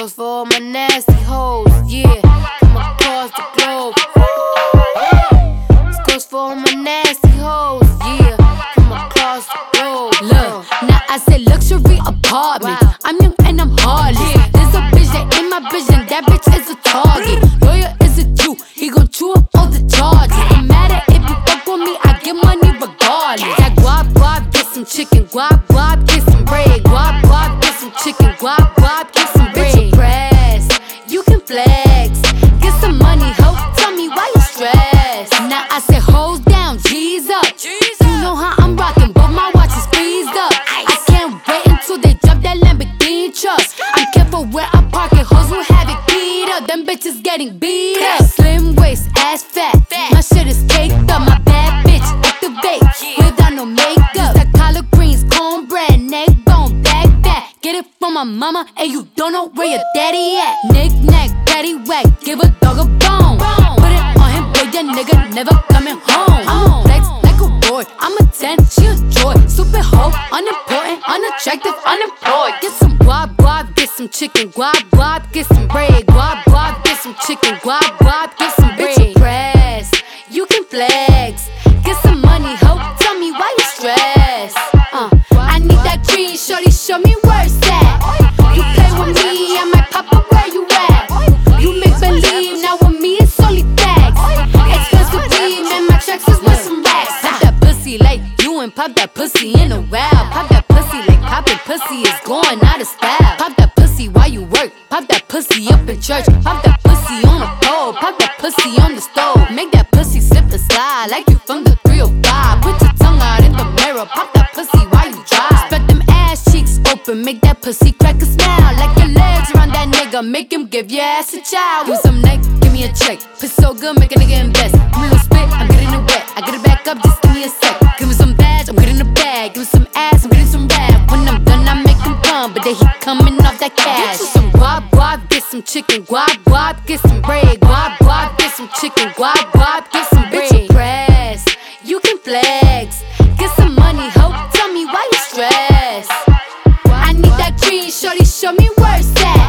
goes for all my nasty hoes, yeah, from across the globe. This goes for all my nasty hoes, yeah, from across the globe. Look, now I say luxury apartment. I'm young and I'm heartless. There's a bitch that ain't my vision, that bitch is a target. Lawyer is a Jew, he gon' chew up all the charges. No matter if you fuck with me, I get money regardless. That guap guap, get some chicken. Guap guap, get some bread. Guap guap, get some chicken. Guap guap, get some bread. Bitch, press, you can flex. Get some money, ho. Tell me why you stressed. Now I say hoes down, G's up. You know how I'm rocking, but my watch is freezed up. I can't wait until they drop that Lamborghini truck. I'm careful where I park it, hoes will have it beat up. Them bitches getting beat up. Slim waist, ass fat. My shit is caked up. My bad bitch activate without no makeup. That collard greens, cornbread, neck bone, back back. Get it from my mama, and you don't know where your daddy at. Knick knack, daddy whack, give a dog a bone. Put it on him, boy, that nigga never coming home. I'ma flex like a boy, I'm a 10, she a joy. Stupid hoe, unimportant, unattractive, unemployed. Get some guap guap, get some chicken. Guap guap, get some bread. Guap guap, get some chicken. Guap guap, get some bread. Bitch, press, you can flex. Get some money, ho. Tell me why you stressed. I need that green, shorty, show me where it's at. You play with me, I might pop up where you at. You make believe, now with me it's only facts. Expensive weed, man, my checks is worth some racks. Pop that pussy like you and pop that pussy in a while. Pop that pussy like poppin' pussy is going out of style. Pop that pussy while you work. Pop that pussy up in church. Pop that pussy on the pole. Pop that pussy on the stove. Make that pussy slip and slide like you from the 305. Put your tongue out in the mirror. Pop that pussy while you drive. Spread them ass cheeks open. Make that pussy crack a smile. Like your legs around that nigga. Make him give your ass a child. Give some neck, give me a check. Pussy so good, make a nigga invest. Give me a little spit, I'm getting it wet. I get it back up, just give me a sec. Give me some badge, I'm getting a bag. Give me some ass, I'm getting some rap. When I'm done, I make him come, but then he coming off that cash. Get you some guap guap, get some chicken. Guap guap, get some bread. Guap guap, get some chicken. Guap guap, get some bread. Bitch, press, you can flex. Get some money, ho. Tell me why you stressed. I need that green, shorty, show me where it's at.